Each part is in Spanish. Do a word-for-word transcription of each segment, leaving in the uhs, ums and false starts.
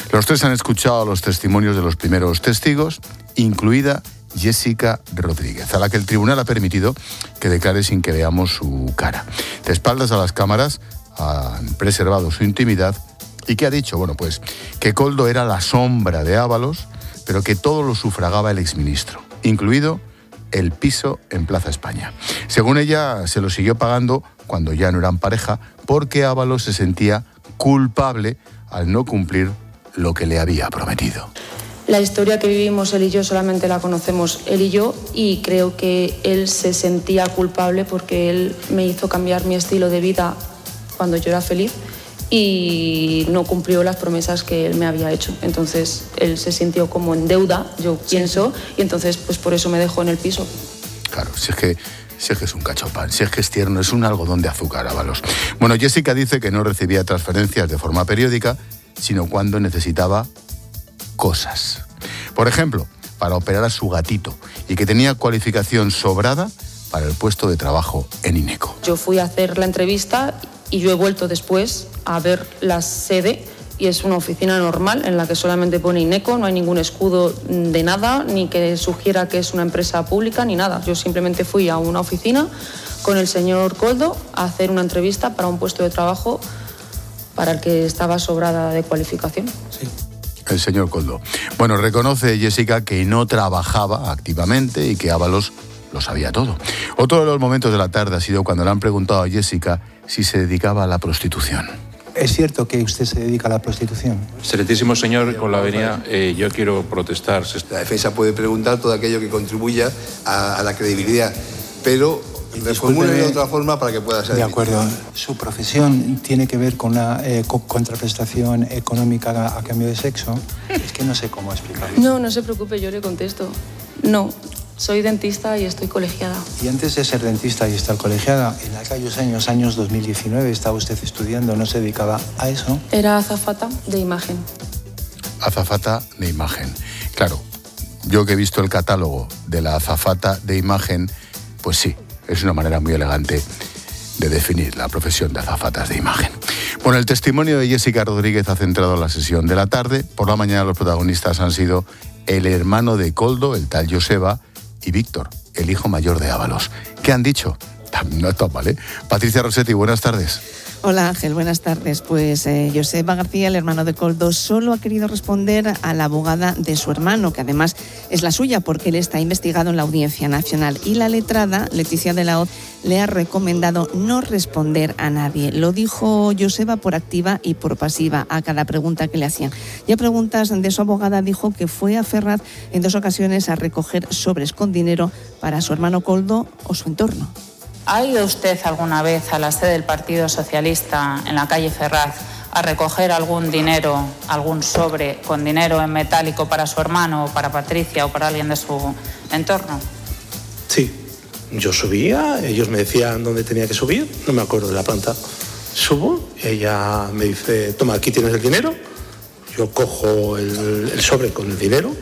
Los tres han escuchado los testimonios de los primeros testigos, incluida Jessica Rodríguez, a la que el tribunal ha permitido que declare sin que veamos su cara. De espaldas a las cámaras han preservado su intimidad y que ha dicho, bueno, pues que Koldo era la sombra de Ábalos, pero que todo lo sufragaba el exministro, incluido el piso en Plaza España. Según ella, se lo siguió pagando cuando ya no eran pareja, porque Ábalos se sentía culpable al no cumplir lo que le había prometido. La historia que vivimos él y yo solamente la conocemos él y yo, y creo que él se sentía culpable porque él me hizo cambiar mi estilo de vida cuando yo era feliz y no cumplió las promesas que él me había hecho. Entonces él se sintió como en deuda, yo pienso, y entonces pues por eso me dejó en el piso. Claro, si es que, si es, que es un cachopán, si es que es tierno, es un algodón de azúcar, Ábalos. Bueno, Jessica dice que no recibía transferencias de forma periódica, sino cuando necesitaba cosas. Por ejemplo, para operar a su gatito, y que tenía cualificación sobrada para el puesto de trabajo en INECO. Yo fui a hacer la entrevista y yo he vuelto después a ver la sede y es una oficina normal en la que solamente pone INECO, no hay ningún escudo de nada, ni que sugiera que es una empresa pública, ni nada. Yo simplemente fui a una oficina con el señor Koldo a hacer una entrevista para un puesto de trabajo para el que estaba sobrada de cualificación. Sí. El señor Koldo. Bueno, reconoce Jessica que no trabajaba activamente y que Ábalos lo sabía todo. Otro de los momentos de la tarde ha sido cuando le han preguntado a Jessica si se dedicaba a la prostitución. ¿Es cierto que usted se dedica a la prostitución? Excelentísimo señor, con la venia, eh, yo quiero protestar. La defensa puede preguntar todo aquello que contribuya a, a la credibilidad, pero reformule de otra forma para que pueda ser. De acuerdo. ¿Su profesión tiene que ver con la eh, co- contraprestación económica a, a cambio de sexo? Es que no sé cómo explicarlo. No, no se preocupe, yo le contesto. No. Soy dentista y estoy colegiada. Y antes de ser dentista y estar colegiada, en aquellos años, años dos mil diecinueve, estaba usted estudiando, ¿no se dedicaba a eso? Era azafata de imagen. Azafata de imagen. Claro, yo que he visto el catálogo de la azafata de imagen, pues sí, es una manera muy elegante de definir la profesión de azafatas de imagen. Bueno, el testimonio de Jessica Rodríguez ha centrado la sesión de la tarde. Por la mañana los protagonistas han sido el hermano de Koldo, el tal Joseba, y Víctor, el hijo mayor de Ábalos. ¿Qué han dicho? No está mal, ¿eh? Patricia Rossetti, buenas tardes. Hola Ángel, buenas tardes. Pues eh, Joseba García, el hermano de Koldo, solo ha querido responder a la abogada de su hermano, que además es la suya porque él está investigado en la Audiencia Nacional. Y la letrada, Leticia de la Hoz, le ha recomendado no responder a nadie. Lo dijo Joseba por activa y por pasiva a cada pregunta que le hacían. Y a preguntas de su abogada dijo que fue a Ferraz en dos ocasiones a recoger sobres con dinero para su hermano Koldo o su entorno. ¿Ha ido usted alguna vez a la sede del Partido Socialista en la calle Ferraz a recoger algún dinero, algún sobre con dinero en metálico para su hermano o para Patricia o para alguien de su entorno? Sí, yo subía, ellos me decían dónde tenía que subir, no me acuerdo de la planta. Subo, ella me dice, toma, aquí tienes el dinero, yo cojo el, el sobre con el dinero.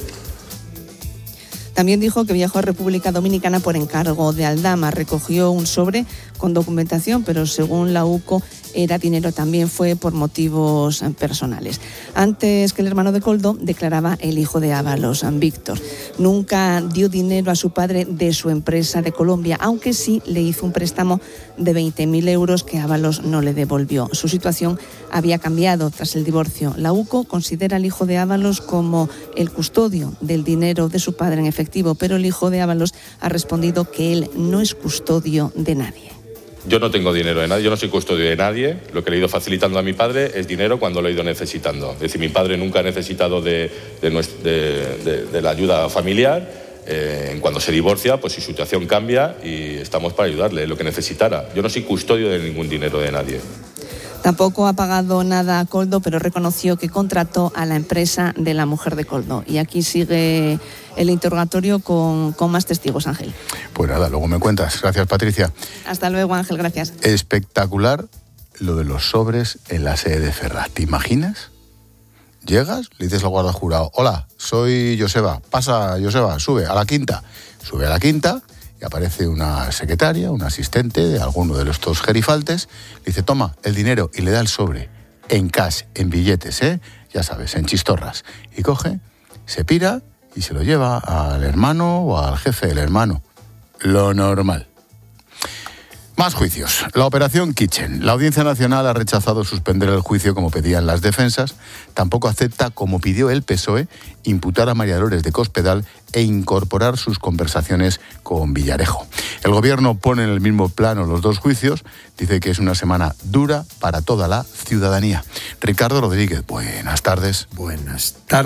También dijo que viajó a República Dominicana por encargo de Aldama. Recogió un sobre con documentación, pero según la U C O era dinero, también fue por motivos personales. Antes que el hermano de Koldo, declaraba el hijo de Ábalos, Víctor. Nunca dio dinero a su padre de su empresa de Colombia, aunque sí le hizo un préstamo de veinte mil euros que Ábalos no le devolvió. Su situación había cambiado tras el divorcio. La U C O considera al hijo de Ábalos como el custodio del dinero de su padre en efectivo, pero el hijo de Ábalos ha respondido que él no es custodio de nadie. Yo no tengo dinero de nadie, yo no soy custodio de nadie. Lo que le he ido facilitando a mi padre es dinero cuando lo he ido necesitando. Es decir, mi padre nunca ha necesitado de, de, de, de, de la ayuda familiar. Eh, cuando se divorcia, pues su situación cambia y estamos para ayudarle, lo que necesitara. Yo no soy custodio de ningún dinero de nadie. Tampoco ha pagado nada a Koldo, pero reconoció que contrató a la empresa de la mujer de Koldo. Y aquí sigue el interrogatorio con, con más testigos, Ángel. Pues nada, luego me cuentas. Gracias, Patricia. Hasta luego, Ángel, gracias. Espectacular lo de los sobres en la sede de Ferraz. ¿Te imaginas? Llegas, le dices al guarda jurado, hola, soy Joseba, pasa Joseba, sube a la quinta. Sube a la quinta y aparece una secretaria, un asistente de alguno de estos gerifaltes, le dice, toma el dinero y le da el sobre, en cash, en billetes, ¿eh? ya sabes, en chistorras. Y coge, se pira y se lo lleva al hermano o al jefe del hermano. Lo normal. Más juicios. La operación Kitchen. La Audiencia Nacional ha rechazado suspender el juicio como pedían las defensas. Tampoco acepta, como pidió el P S O E, imputar a María Dolores de Cospedal e incorporar sus conversaciones con Villarejo. El Gobierno pone en el mismo plano los dos juicios. Dice que es una semana dura para toda la ciudadanía. Ricardo Rodríguez, buenas tardes. Buenas tardes.